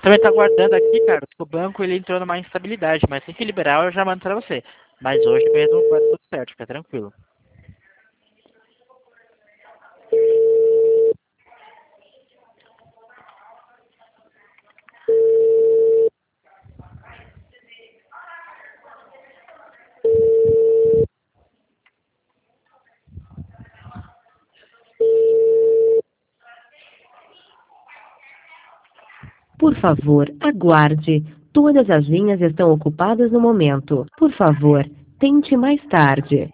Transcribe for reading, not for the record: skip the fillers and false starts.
Também tá guardando aqui, cara, que o banco ele entrou numa instabilidade, mas assim que liberar eu já mando pra você. Mas hoje mesmo vai tudo certo, fica tranquilo. Por favor, aguarde. Todas as linhas estão ocupadas no momento. Por favor, tente mais tarde.